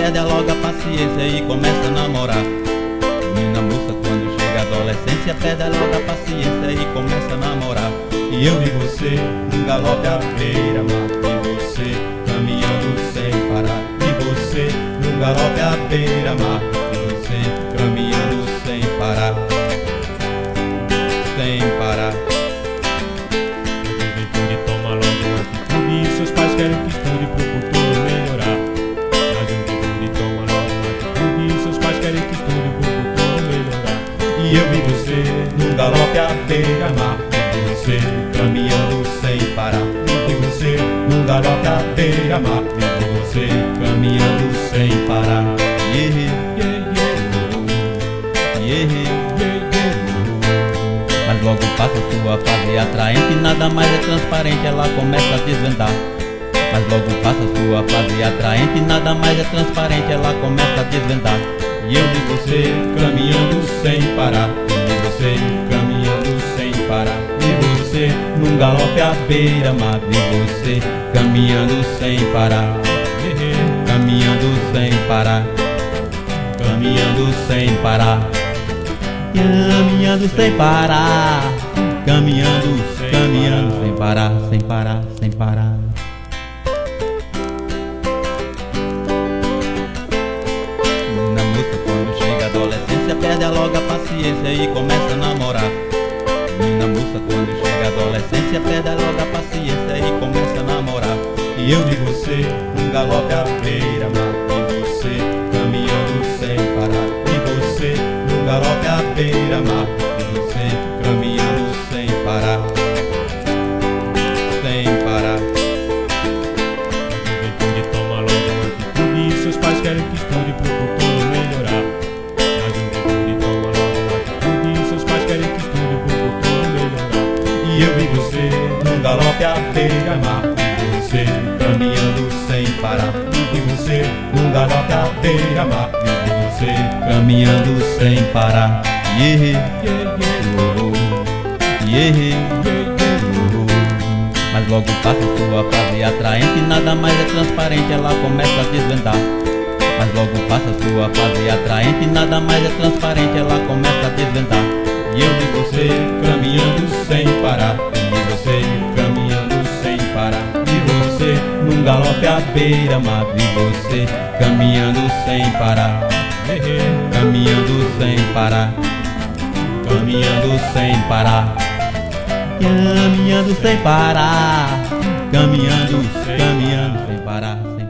perde logo a paciência e começa a namorar. Menina moça, quando chega a adolescência, perde logo a paciência e começa a namorar. E eu vi você num galope à beira-mar, vi você caminhando sem parar. Vi você num galope à beira-mar, vi você caminhando sem parar. Sem parar. A juventude toma logo uma atitude e seus pais querem que estude pro futuro melhorar. A juventude toma logo uma atitude e seus pais querem que estude pro futuro melhorar. E eu vi você num galope à beira-mar, vi você caminhando sem parar. Vi você num galope à beira-mar, vi você caminhando sem parar. Yeah, yeah, yeah, yeah, yeah, yeah. Mas logo passa sua fase atraente, nada mais é transparente, ela começa a desvendar. Mas logo passa sua fase atraente, nada mais é transparente, ela começa a desvendar. E eu vi você caminhando sem parar, vi você caminhando sem parar. Vi você num galope à beira-mar, vi você caminhando sem parar. Caminhando sem parar, caminhando sem parar. Caminhando sem parar, caminhando, caminhando sem parar, sem parar, sem parar. Menina moça, quando chega a adolescência, perde logo a paciência e começa a namorar. Menina moça, quando chega a adolescência, perde logo a paciência e começa a namorar. E eu vi você num galope à beira-mar, vi você caminhando sem parar. Vi você num galope à beira-mar, vi você caminhando sem parar. Sem parar. A juventude toma logo uma atitude e seus pais querem que estude pro futuro melhorar. A juventude toma logo uma atitude e seus pais querem que estude pro futuro melhorar. E eu vi você num galope à beira-mar, vi você caminhando sem parar. Vi você num galope à beira-mar, vi você caminhando sem parar. Yeah, yeah, yeah, yeah, yeah. Mas logo passa sua fase atraente, nada mais é transparente, ela começa a desvendar. Mas logo passa sua fase atraente, nada mais é transparente, ela começa a desvendar. E eu vi você caminhando sem parar, vi você caminhando sem parar. Vi você num galope à beira-mar, vi você caminhando sem parar. Caminhando sem parar, caminhando sem parar. Caminhando sem parar, caminhando, caminhando sem parar.